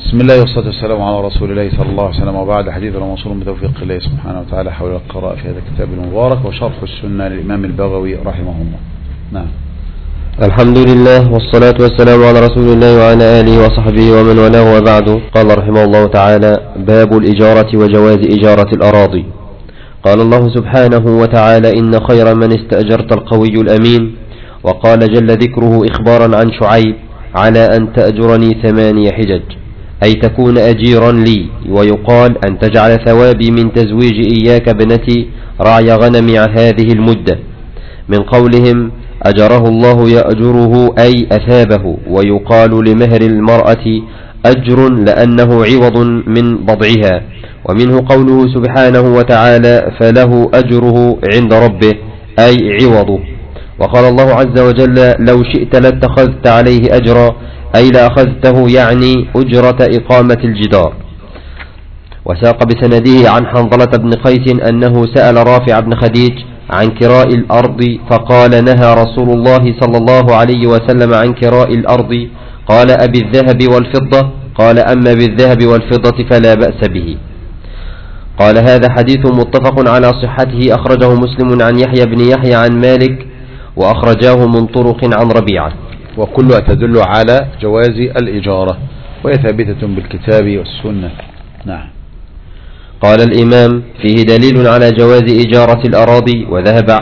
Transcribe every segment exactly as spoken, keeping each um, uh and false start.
بسم الله والصلاة والسلام على رسول الله صلى الله عليه وسلم، وبعد. حديث الموصول بتوفيق الله سبحانه وتعالى حول القراءة في هذا الكتاب المبارك وشرح السنة للإمام البغوي رحمه الله. نعم. الحمد لله والصلاة والسلام على رسول الله وعلى آله وصحبه ومن والاه، وبعد. قال رحمه الله تعالى: باب الإجارة وجواز إجارة الأراضي. قال الله سبحانه وتعالى: إن خير من استأجرت القوي الأمين. وقال جل ذكره إخبارا عن شعيب: على أن تأجرني ثماني حجج، أي تكون أجيرا لي. ويقال أن تجعل ثوابي من تزويج إياك ابنتي رعي غنمي هذه المدة، من قولهم أجره الله يأجره أي أثابه. ويقال لمهر المرأة أجر لأنه عوض من بضعها. ومنه قوله سبحانه وتعالى: فله أجره عند ربه، أي عوضه. وقال الله عز وجل: لو شئت لاتخذت عليه أجرا، أي لأخذته، يعني أجرة إقامة الجدار. وساق بسنده عن حنظلة بن قيس أنه سأل رافع بن خديج عن كراء الأرض، فقال: نهى رسول الله صلى الله عليه وسلم عن كراء الأرض. قال: أبي الذهب والفضة؟ قال: أما بالذهب والفضة فلا بأس به. قال: هذا حديث متفق على صحته، أخرجه مسلم عن يحيى بن يحيى عن مالك، وأخرجاه من طرق عن ربيعة. وكلها تدل على جواز الإجارة، وهي ثابتة بالكتاب والسنة. نعم. قال الإمام: فيه دليل على جواز إجارة الأراضي، وذهب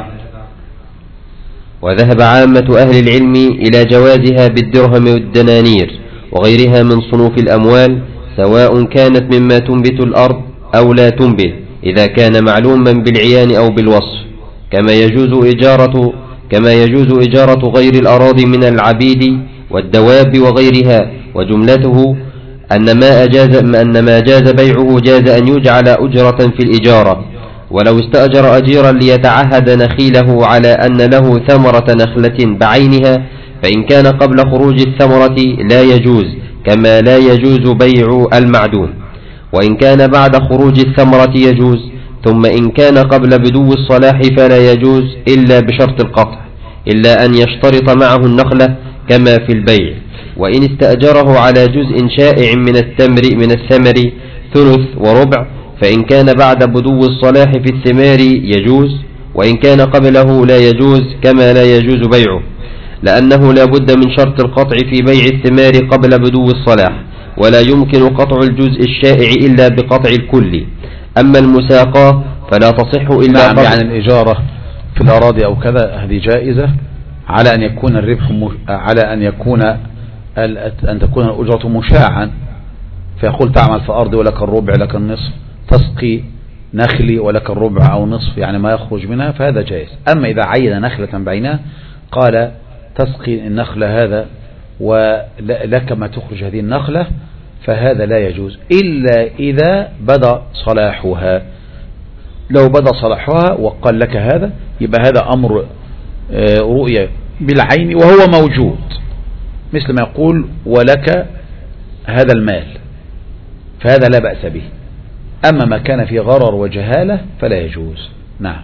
وذهب عامة أهل العلم إلى جوازها بالدرهم والدنانير وغيرها من صنوف الأموال، سواء كانت مما تنبت الأرض أو لا تنبت، إذا كان معلوما بالعيان أو بالوصف، كما يجوز إجارة كما يجوز إجارة غير الأراضي من العبيد والدواب وغيرها. وجملته أن ما أجاز أن ما جاز بيعه جاز أن يجعل أجرة في الإجارة. ولو استأجر أجيرا ليتعهد نخيله على أن له ثمرة نخلة بعينها، فإن كان قبل خروج الثمرة لا يجوز، كما لا يجوز بيع المعدون. وإن كان بعد خروج الثمرة يجوز. ثم إن كان قبل بدو الصلاح فلا يجوز إلا بشرط القطع، إلا أن يشترط معه النخلة كما في البيع. وإن استأجره على جزء شائع من التمر من الثمر ثلث وربع، فإن كان بعد بدو الصلاح في الثمار يجوز، وإن كان قبله لا يجوز، كما لا يجوز بيعه، لأنه لا بد من شرط القطع في بيع الثمار قبل بدو الصلاح، ولا يمكن قطع الجزء الشائع إلا بقطع الكل. أما المساقاة فلا تصح إلا نعم. يعني الإجارة في الأراضي أو كذا هذه جائزة على أن يكون الربح مش... على أن يكون ال... أن تكون الأجرة مشاعا، فيقول تعمل في أرضي ولك الربع لك النصف، تسقي نخلي ولك الربع أو نصف، يعني ما يخرج منها، فهذا جائز. أما إذا عين نخلة بعينها قال تسقي النخلة هذا ولك ما تخرج هذه النخلة، فهذا لا يجوز إلا إذا بدا صلاحها. لو بدا صلاحها وقال لك هذا، يبقى هذا أمر رؤية بالعين وهو موجود، مثل ما يقول ولك هذا المال، فهذا لا بأس به. أما ما كان في غرر وجهالة فلا يجوز. نعم.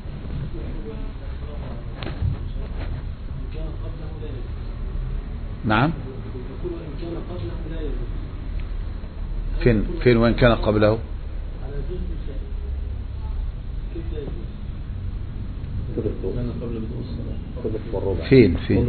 نعم. فين فين وين كان قبله؟ فين فين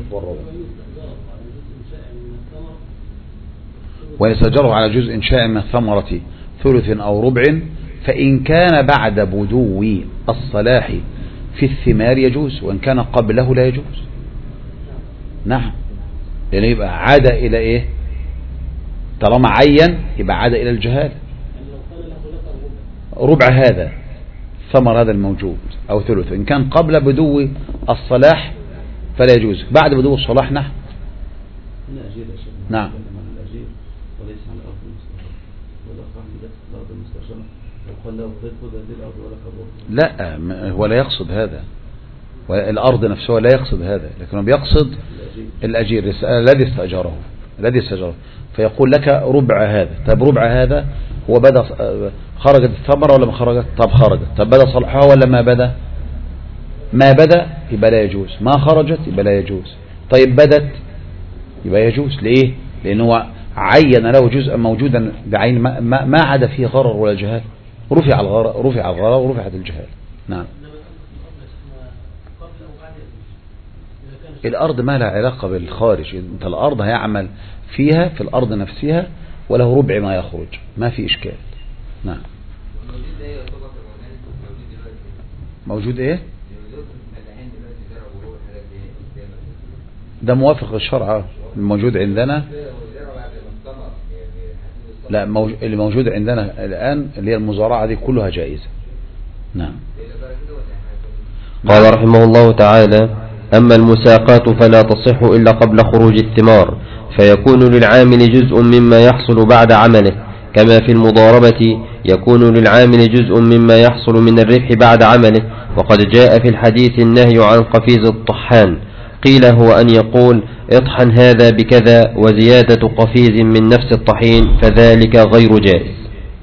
ويستأجره على جزء شائع من الثمرة ثلث أو ربع، فإن كان بعد بدو الصلاح في الثمار يجوز، وإن كان قبله لا يجوز. نعم. لأنه يبقى عاد إلى إيه؟ طالما عين يبقى عاد إلى الجهال. ربع هذا ثمر هذا الموجود أو ثلث، إن كان قبل بدو الصلاح فلا يجوز، بعد بدو الصلاح نعم. نعم. لا، هو لا يقصد هذا، الأرض نفسها لا يقصد هذا، لكنه بيقصد الأجير الذي استأجره الذي استأجره فيقول لك ربع هذا. طب ربع هذا هو بدأ خرجت الثمرة ولا ما خرجت؟ طب خرجت. طب بدأ صلحها ولا ما بدأ؟ ما بدأ يبقى لا يجوز، ما خرجت يبقى لا يجوز. طيب بدت يبقى يجوز. ليه؟ لأنه عين له جزءا موجودا بعين ما, ما, ما عدا فيه غرر ولا جهال، رفع الغرر رفع الغرر ورفعت الجهال. نعم. الأرض ما لها علاقة بالخارج، انت الأرض هيعمل فيها في الأرض نفسها وله ربع ما يخرج، ما في إشكال. نعم. موجود ايه؟ ده موافق للشرع الموجود عندنا. لا موجود اللي موجود عندنا الآن اللي هي المزارعة دي كلها جائزة. نعم. قال رحمه الله تعالى: أما المساقات فلا تصح إلا قبل خروج الثمار، فيكون للعامل جزء مما يحصل بعد عمله، كما في المضاربة يكون للعامل جزء مما يحصل من الربح بعد عمله. وقد جاء في الحديث النهي عن قفيز الطحان، قيل هو أن يقول اطحن هذا بكذا وزيادة قفيز من نفس الطحين، فذلك غير جائز.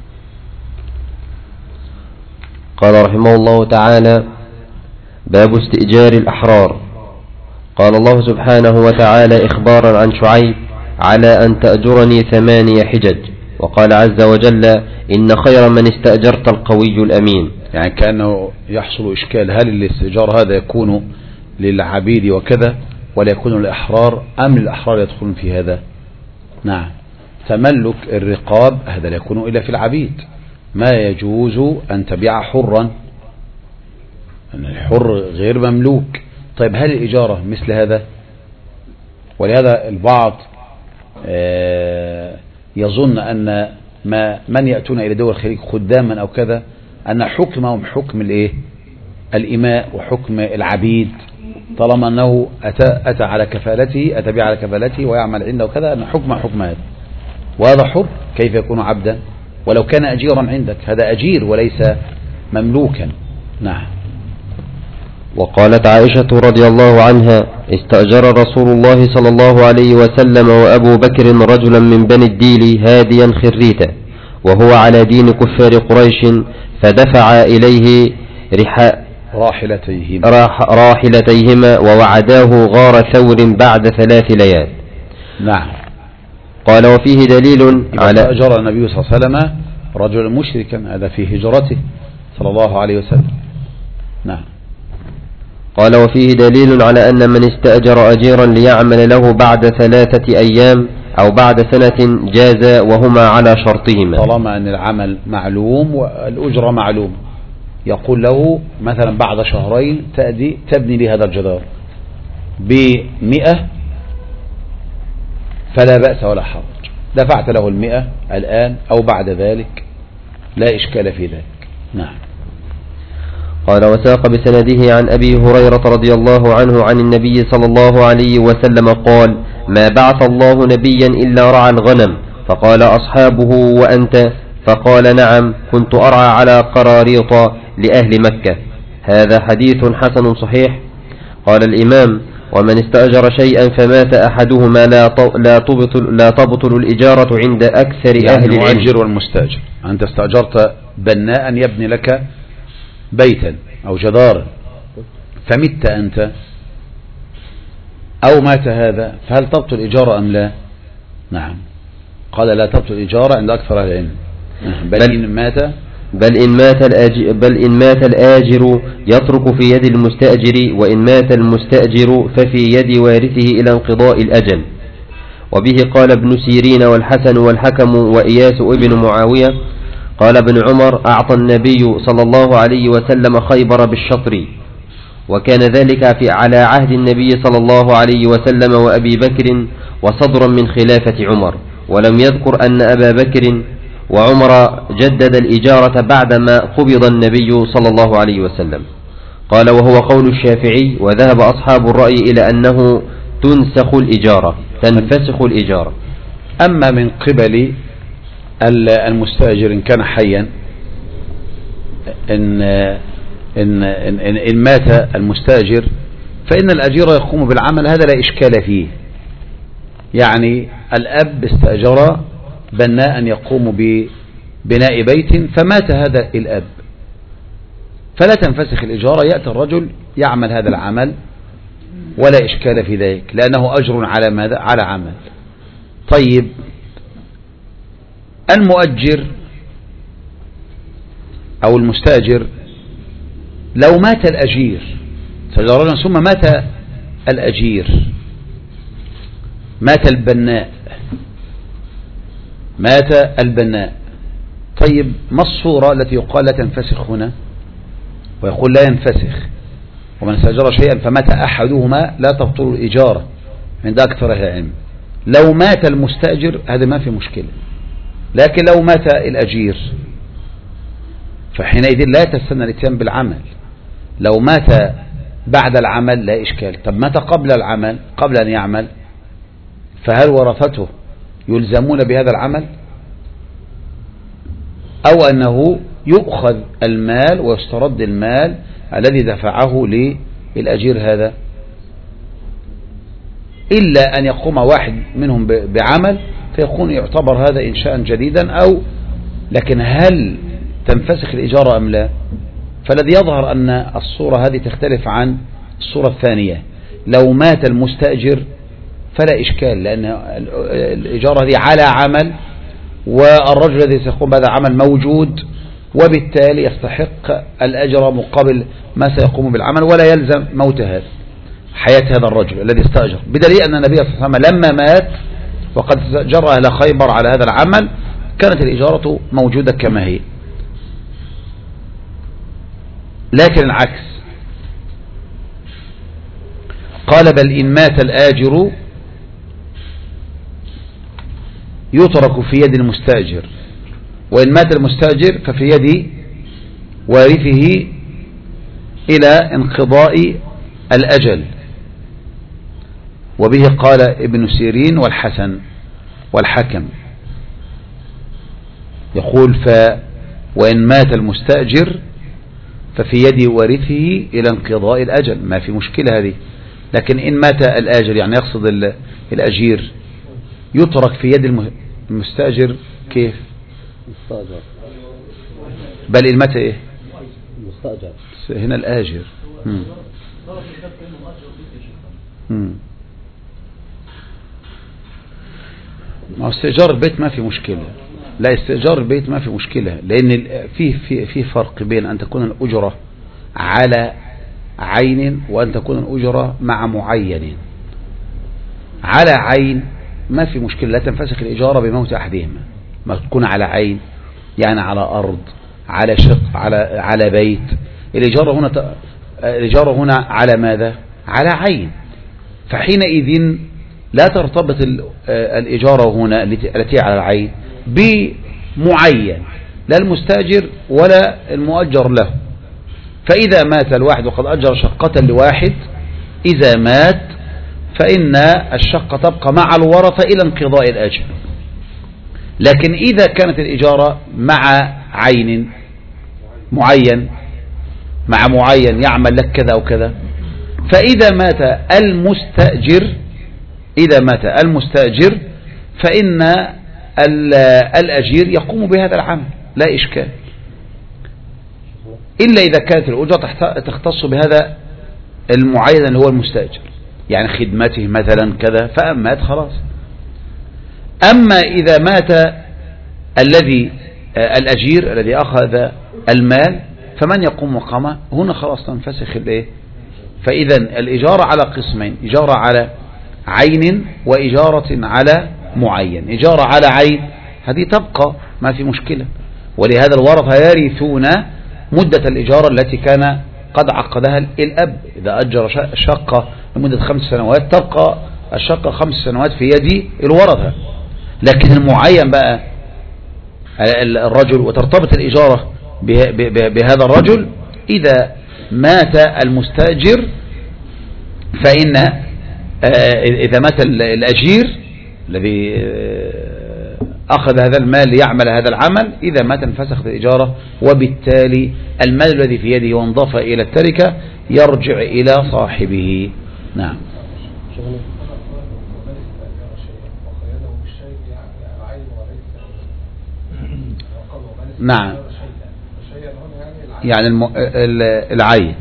قال رحمه الله تعالى: باب استئجار الأحرار. قال الله سبحانه وتعالى إخبارا عن شعيب: على أن تأجرني ثماني حجج. وقال عز وجل: إن خير من استأجرت القوي الأمين. يعني كأنه يحصل إشكال، هل الاستئجار هذا يكون للعبيد وكذا ولا يكون للأحرار، أم الأحرار يدخلون في هذا؟ نعم. تملك الرقاب هذا لا يكون إلا في العبيد، ما يجوز أن تبيع حرا، الحر غير مملوك. طيب هل الإجارة مثل هذا؟ ولهذا البعض يظن أن ما من يأتون إلى دول الخليج خداما أو كذا أن حكمهم حكم الإيه؟ الإماء وحكم العبيد، طالما أنه أتى, أتى على كفالته أتى بي على كفالته ويعمل عنده وكذا، أن حكم حكم هذا، وهذا حر كيف يكون عبدا ولو كان أجيرا عندك؟ هذا أجير وليس مملوكا. نعم. وقالت عائشة رضي الله عنها: استأجر رسول الله صلى الله عليه وسلم وأبو بكر رجلا من بني الديل هاديا خريتا، وهو على دين كفار قريش، فدفع إليه رحاء راحلتيهما راحلتيهما ووعداه غار ثور بعد ثلاث ليال. نعم. قال: وفيه دليل على أجر النبي صلى الله عليه وسلم رجلا مشركا، هذا في هجرته صلى الله عليه وسلم. نعم. قال: وفيه دليل على أن من استأجر أجيرا ليعمل له بعد ثلاثة أيام أو بعد سنة جاز، وهما على شرطهما، طالما أن العمل معلوم والأجرة معلوم. يقول له مثلا بعد شهرين تأدي تبني لي هذا الجدار بمئة، فلا بأس ولا حرج، دفعت له المئة الآن أو بعد ذلك، لا إشكال في ذلك. نعم. قال: وساق بسنده عن أبي هريرة رضي الله عنه عن النبي صلى الله عليه وسلم قال: ما بعث الله نبيا إلا رعى الغنم. فقال أصحابه: وأنت؟ فقال: نعم، كنت أرعى على قراريط لأهل مكة. هذا حديث حسن صحيح. قال الإمام: ومن استأجر شيئا فمات أحدهما لا تبطل, لا تبطل الإجارة عند أكثر يعني أهل العلم. المؤجر والمستأجر، أنت استأجرت بناء يبني لك بيتا أو جدارا، فمت أنت أو مات هذا، فهل تبطل الإجارة أم لا؟ نعم. قال: لا تبطل الإجارة عند أكثر أهل العلم، بل, بل إن مات بل إن مات الآجر بل إن مات الآجر يترك في يد المستأجر، وإن مات المستأجر ففي يد وارثه إلى انقضاء الأجل. وبه قال ابن سيرين والحسن والحكم وإياس ابن معاوية. قال ابن عمر: أعطى النبي صلى الله عليه وسلم خيبر بالشطر، وكان ذلك في على عهد النبي صلى الله عليه وسلم وأبي بكر وصدرا من خلافة عمر، ولم يذكر أن أبا بكر وعمر جدد الإجارة بعدما قبض النبي صلى الله عليه وسلم. قال: وهو قول الشافعي، وذهب أصحاب الرأي إلى أنه تنسخ الإجارة تنفسخ الإجارة. أما من قبل المستأجر إن كان حيا، إن, إن, إن, إن مات المستأجر فإن الأجير يقوم بالعمل، هذا لا إشكال فيه. يعني الأب استأجر بناء يقوم ببناء بيت فمات هذا الأب، فلا تنفسخ الإجارة، يأتي الرجل يعمل هذا العمل ولا إشكال في ذلك، لأنه أجر على ماذا؟ على عمل. طيب المؤجر أو المستأجر لو مات الأجير ثم مات الأجير، مات البناء مات البناء طيب ما الصورة التي يقال لا تنفسخ هنا ويقول لا ينفسخ؟ ومن استأجر شيئا فمات أحدهما لا تبطل الإجارة عند أكثر أهل العلم. لو مات المستأجر هذا ما في مشكلة، لكن لو مات الأجير فحينئذ لا تستنى الاتيان بالعمل. لو مات بعد العمل لا إشكال. طب مات قبل العمل قبل أن يعمل فهل ورثته يلزمون بهذا العمل أو أنه يؤخذ المال ويسترد المال الذي دفعه للأجير هذا؟ إلا أن يقوم واحد منهم بعمل فيكون يعتبر هذا إنشاء جديدا أو، لكن هل تنفسخ الإجارة أم لا؟ فالذي يظهر أن الصورة هذه تختلف عن الصورة الثانية. لو مات المستأجر فلا إشكال، لأن الإجارة هذه على عمل والرجل الذي سيقوم بهذا العمل موجود، وبالتالي يستحق الأجر مقابل ما سيقوم بالعمل ولا يلزم موت هذا حياة هذا الرجل الذي استأجر، بدليل أن النبي صلى الله عليه وسلم لما مات وقد جرى أهل خيبر على هذا العمل كانت الإجارة موجودة كما هي. لكن العكس قال بل إن مات الآجر يترك في يد المستأجر، وإن مات المستأجر ففي يد وارثه إلى انقضاء الأجل. وبه قال ابن سيرين والحسن والحكم، يقول ف وإن مات المستأجر ففي يد وارثه إلى انقضاء الأجل، ما في مشكلة هذه. لكن إن مات الآجر يعني يقصد الأجير يترك في يد المستأجر كيف؟ مستأجر. بل إن مات إيه؟ مستأجر هنا الآجر. مم. مم. ما استئجار البيت ما في مشكلة، لا استئجار البيت ما في مشكلة، لأن في في في فرق بين أن تكون الأجرة على عين وأن تكون الأجرة مع معين. على عين ما في مشكلة، لا تنفسخ الإجارة بموت أحدهما. ما تكون على عين يعني على أرض، على شق، على على بيت. الإجارة هنا ت... الإجارة هنا على ماذا؟ على عين. فحينئذ لا ترتبط الإجارة هنا التي على العين بمعين، لا المستأجر ولا المؤجر له. فإذا مات الواحد وقد أجر شقة لواحد، إذا مات فإن الشقة تبقى مع الورثة إلى انقضاء الأجل. لكن إذا كانت الإجارة مع عين معين، مع معين يعمل لك كذا وكذا، فإذا مات المستأجر إذا مات المستأجر فإن الأجير يقوم بهذا العمل لا إشكال، إلا إذا كانت الأجرة تختص بهذا المعين اللي هو المستأجر، يعني خدمته مثلا كذا، فأمات خلاص. أما إذا مات الذي الأجير الذي أخذ المال فمن يقوم مقامه؟ هنا خلاص تنفسخ الإيه؟ فإذا الإجارة على قسمين، إجارة على عين وإجارة على معين. إجارة على عين هذه تبقى ما في مشكلة، ولهذا الورثة يرثون مدة الإجارة التي كان قد عقدها الأب. إذا أجر شقة لمدة خمس سنوات تبقى الشقة خمس سنوات في يد الورثة. لكن المعين بقى الرجل وترتبط الإجارة بهذا الرجل، إذا مات المستأجر فإن إذا مات الأجير الذي أخذ هذا المال ليعمل هذا العمل، إذا مات انفسخت الإجارة، وبالتالي المال الذي في يده وانضاف إلى التركة يرجع إلى صاحبه. نعم. نعم، يعني الم... العين.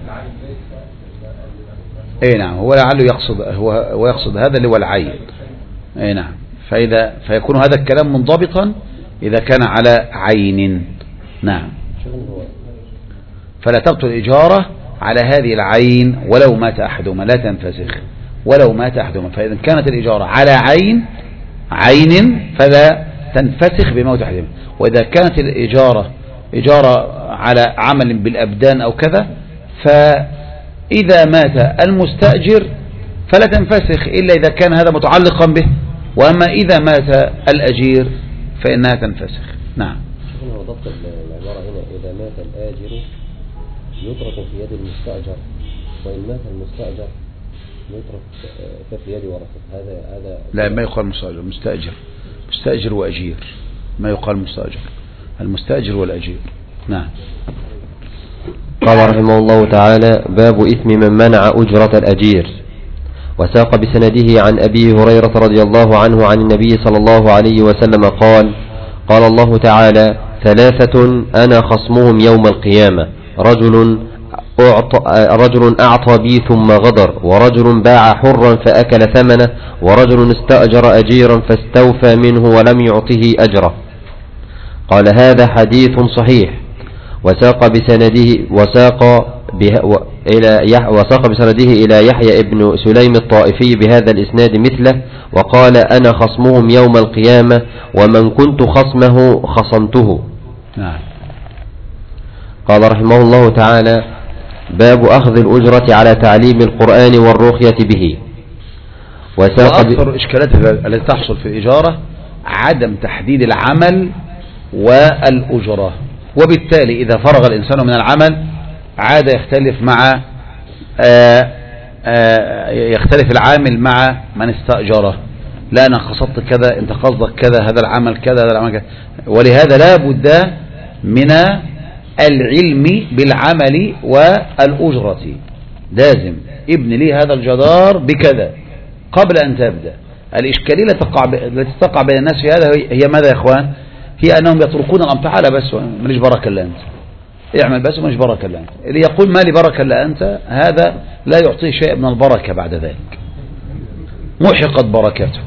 اي نعم، هو لعله يقصد هو ويقصد هذا اللي هو العين. اي نعم، فإذا فيكون هذا الكلام منضبطا إذا كان على عين. نعم. فلا تبطل الإجارة على هذه العين ولو مات أحدهما، لا تنفسخ ولو مات أحدهما. فإذا كانت الإجارة على عين عين فلا تنفسخ بموت أحدهما. وإذا كانت الإجارة إجارة على عمل بالأبدان أو كذا، فإذا مات المستأجر فلا تنفسخ إلا إذا كان هذا متعلقا به، وأما إذا مات الأجير فإنها تنفسخ. نعم. هو ضبط العبارة هنا إذا مات الآجر يترك في يد المستأجر، وإن مات المستأجر يترك في يد ورثته. هذا هذا لا، ما يقال مستأجر، مستأجر مستأجر وأجير، ما يقال مستأجر، المستأجر والأجير. نعم. قال رحمه الله تعالى: باب إثم من منع أجرة الأجير. وساق بسنده عن أبي هريرة رضي الله عنه عن النبي صلى الله عليه وسلم قال: قال الله تعالى: ثلاثة أنا خصمهم يوم القيامة، رجل أعطى, رجل أعطى بي ثم غدر، ورجل باع حرا فأكل ثمنه، ورجل استأجر أجيرا فاستوفى منه ولم يعطه أجره. قال: هذا حديث صحيح. وساق بسنده وساق به إلى وساق بسنده إلى يحيى ابن سليم الطائفي بهذا الإسناد مثله، وقال: أنا خصمهم يوم القيامة، ومن كنت خصمه خصمته. نعم. قال رحمه الله تعالى: باب أخذ الأجرة على تعليم القرآن والرقية به. وساق وأكثر الإشكالات التي تحصل في الإجارة عدم تحديد العمل والأجرة، وبالتالي إذا فرغ الإنسان من العمل عاد يختلف مع آآ آآ يختلف العامل مع من استأجره. لا، أنا قصدت كذا، أنت قصدك كذا، هذا العمل كذا، هذا العمل كذا. ولهذا لا بد من العلم بالعمل والأجرة. لازم ابن لي هذا الجدار بكذا قبل أن تبدأ. الإشكالية التي تقع بين الناس في هذا هي ماذا يا إخوان؟ هي أنهم يتركون الأمر. تعالى بس ماليش بركة إلا أنت، اعمل بس وماليش بركة إلا أنت. اللي يقول ما لي بركة إلا أنت هذا لا يعطيه شيء من البركة بعد ذلك، محقت بركته.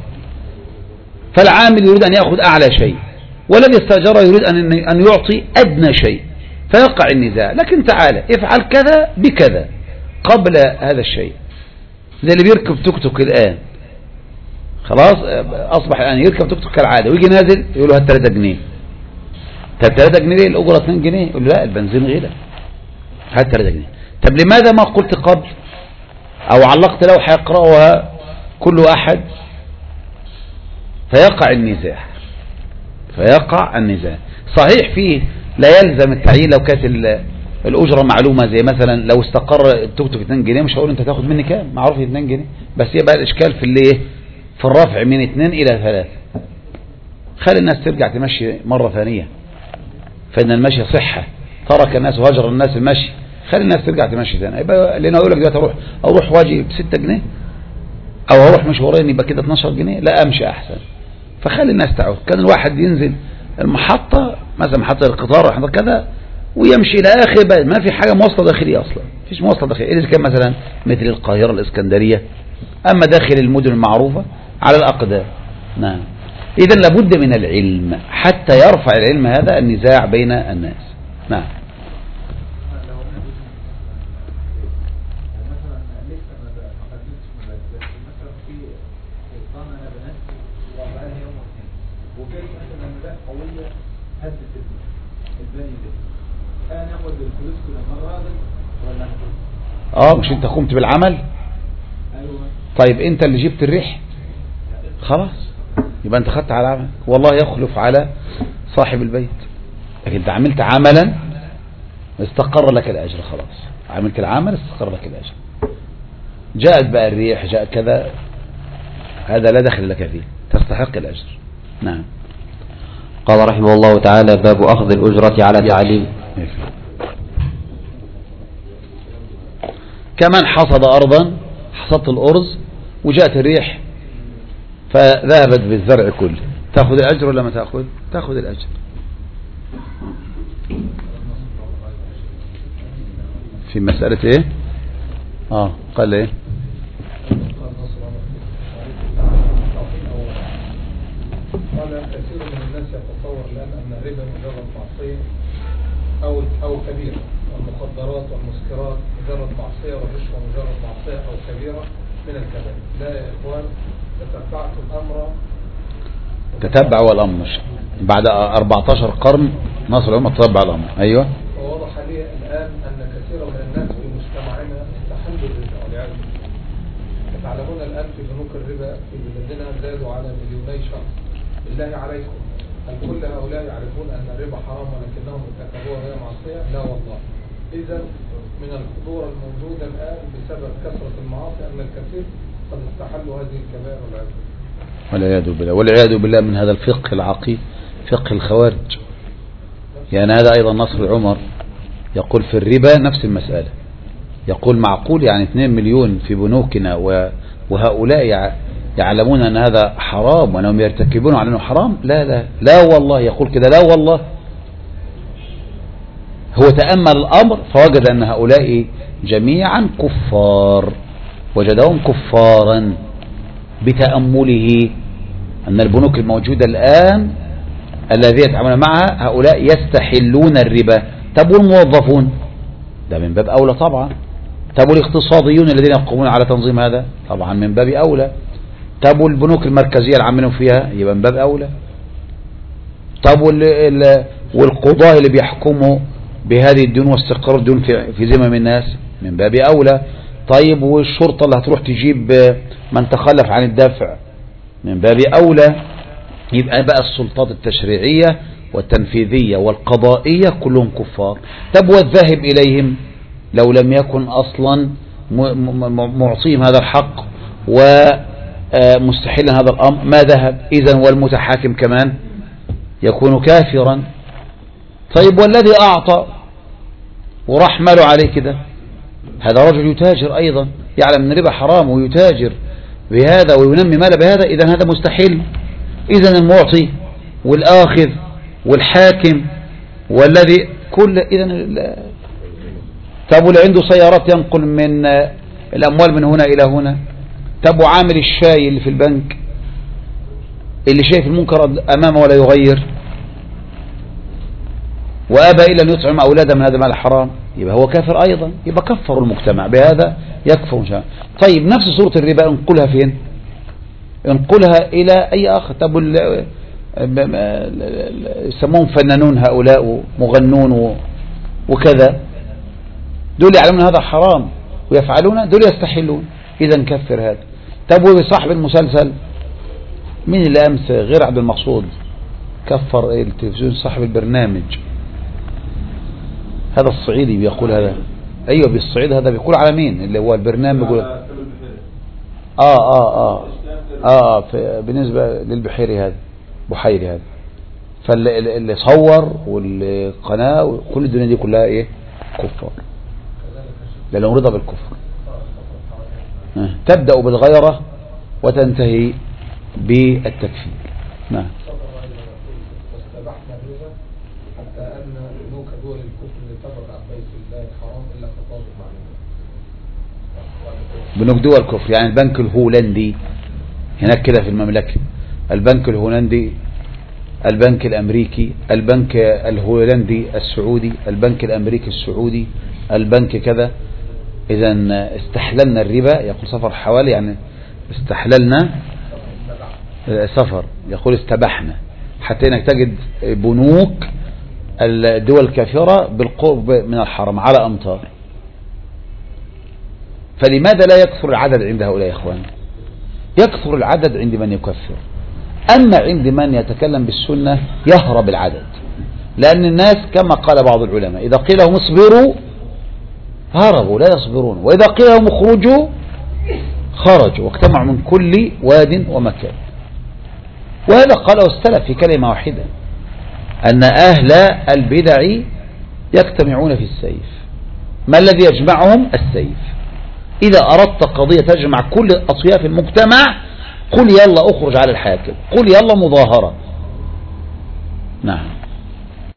فالعامل يريد أن يأخذ أعلى شيء، والذي استأجره يريد أن يعطي أدنى شيء، فيقع النزاع. لكن تعالى افعل كذا بكذا قبل هذا الشيء. زي اللي بيركب توك توك الآن، خلاص أصبح الآن يركب توك توك كالعادة، ويجي نازل يقول له هات ثلاثة جنيه. طب ثلاثة جنيه الأجرة اثنين جنيه، يقول له لا البنزين غلى، هات ثلاثة جنيه. طب لماذا ما قلت قبل أو علقت لوحة يقرأها كل أحد؟ فيقع النزاع فيقع النزاع. صحيح فيه لا يلزم التعيين، لو كانت الأجرة معلومة، زي مثلا لو استقر التوك توك اثنين جنيه مش هقول انت تاخد مني كام، معروف اثنين جنيه، بس يبقى الاشكال في اللي في الرفع من اثنين الى ثلاثة. خلي الناس ترجع تمشي مرة ثانية، فإن المشي صحة، ترك الناس وهجر الناس المشي، خلي الناس ترجع تمشي ثاني. يبقى لأنه يقول لك دلوقتي اروح اروح واجي بستة جنيه، او اروح مشوارين يبقى كده اتناشر جنيه، لا امشي احسن. فخلي الناس تعود. كان الواحد ينزل المحطة مثلا محطة القطار وحضر كذا ويمشي إلى آخر، ما في حاجة مواصلة داخلية أصلا، فيش مواصلة داخلية إذا كان مثلا مثل القاهرة الإسكندرية، أما داخل المدن المعروفة على الأقدام. نعم. إذن لابد من العلم حتى يرفع العلم هذا النزاع بين الناس. نعم. اه مش انت قمت بالعمل؟ طيب انت اللي جبت الريح، خلاص يبقى انت خدت على عمل، والله يخلف على صاحب البيت. لكن انت عملت عملا استقر لك الاجر، خلاص عملت العمل استقر لك الاجر. جاءت بقى الريح، جاء كذا، هذا لا دخل لك فيه، تستحق الاجر. نعم. قال رحمه الله تعالى: باب اخذ الاجرة على تعليم. كمان حصد أرضا، حصدت الأرز وجاءت الريح فذهبت بالزرع كله، تأخذ الأجر ولا ما تأخذ؟ تأخذ الأجر. في مسألة إيه؟ آه قال إيه؟ قال كثير من الناس يتصور الآن أن الربا مجرد معصية أو أو كبيرة، والمخدرات والمسكرات مجرد معصية، والرشوة مجرد معصية أو كبيرة من الكبائر. لا يا إخوان، تتبعت الأمر تتبعوا الأمر بعد أربعة عشر قرن مصر الأمة تتبع الأمر. أيوة. ووضح لي الآن أن كثيرا من الناس في مجتمعنا استحلوا الربا والعياذ بالله. تعلمون الآن في بنوك الربا في بلادنا زادوا على مليوني شخص. بالله عليكم، هل كل هؤلاء يعرفون أن الربا حرام ولكنهم ارتكبوها وهي معصية؟ لا والله. إذا من الخطورة الموجودة الآن بسبب كثرة المعاصي أن الكثير قد استحلوا هذه الكبائر والعياذ بالله. والعياذ بالله والعياذ بالله من هذا الفقه العقيم، فقه الخوارج. يعني هذا أيضا نصر عمر يقول في الربا نفس المسألة، يقول معقول يعني اثنين مليون في بنوكنا وهؤلاء يعلمون أن هذا حرام وأنهم يرتكبون على أنه حرام؟ لا لا لا والله، يقول كده لا والله. هو تأمل الأمر فوجد أن هؤلاء جميعا كفار، وجدهم كفارا بتأمله أن البنوك الموجودة الآن الذين يتعاملون معها هؤلاء يستحلون الربا. طب والموظفون؟ ده من باب أولى طبعا. طب والاقتصاديون الذين يقومون على تنظيم هذا؟ طبعا من باب أولى. طب والبنوك المركزية اللي عاملين فيها؟ يبقى من باب أولى. طب والقضاة اللي بيحكموا بهذه الديون واستقرار الديون في في ذمم الناس؟ من باب أولى. طيب والشرطة اللي هتروح تجيب من تخلف عن الدفع؟ من باب أولى. يبقى بقى السلطات التشريعية والتنفيذية والقضائية كلهم كفار. طب والذاهب إليهم لو لم يكن أصلا معطيهم هذا الحق ومستحيلا هذا الأمر ما ذهب؟ إذن والمتحاكم كمان يكون كافرا. طيب والذي أعطى وراح ماله عليه كده، هذا رجل يتاجر أيضا، يعلم أن الربا حرام ويتاجر بهذا وينمي ماله بهذا، إذن هذا مستحيل. إذن المعطي والآخذ والحاكم والذي كل إذن. طب واللي عنده سيارات ينقل من الأموال من هنا إلى هنا؟ طب وعامل الشاي اللي في البنك اللي شايف المنكر أمامه ولا يغير وأبى إلا أن يطعم أولاده من هذا المال الحرام؟ يبقى هو كافر أيضا. يبقى كفر المجتمع بهذا، يكفر مجتمع. طيب نفس صورة الربا انقلها فين؟ انقلها إلى أي آخر. طب يسمون فنانون هؤلاء مغنون وكذا، دول يعلمون هذا حرام ويفعلون، دول يستحلون، إذا نكفر هذا. طب وصاحب المسلسل مين اللي أمس غير عبد المقصود كفر التلفزيون صاحب البرنامج؟ هذا الصعيدي بيقول هذا. أيوة بالصعيد هذا بيقول على مين اللي هو البرنامج؟ آه آه آه آه في بالنسبة للبحيري هذا بحيري هذا، فاللي صور والقناة وكل الدنيا دي كلها إيه؟ كفار، لأنه رضا بالكفر. تبدأ بالغيرة وتنتهي بالتكفير. نعم. واستبحنا الربا حتى أن بنوك دول الكفر اللي تبرع بيت الله الحرام إلا خطاب معلومة. بنوك دول الكفر يعني البنك الهولندي هناك كده في المملكة، البنك الهولندي، البنك الأمريكي، البنك الهولندي السعودي، البنك الأمريكي السعودي، البنك كذا. إذا استحللنا الربا، يقول سفر حوالي يعني استحللنا سفر، يقول استبحنا، حتى انك تجد بنوك الدول الكافرة بالقرب من الحرم على أمتار. فلماذا لا يكثر العدد عند هؤلاء يا إخوان؟ يكثر العدد عند من يكفر، أما عند من يتكلم بالسنة يهرب العدد، لأن الناس كما قال بعض العلماء إذا قيل لهم اصبروا هربوا لا يصبرون، وإذا قيل لهم اخرجوا خرجوا واجتمعوا من كل واد ومكان. وهذا قاله السلف في كلمة واحدة، أن أهل البدع يجتمعون في السيف. ما الذي يجمعهم؟ السيف. إذا أردت قضية تجمع كل أطياف المجتمع قل يلا أخرج على الحاكم، قل يلا مظاهرة. نعم.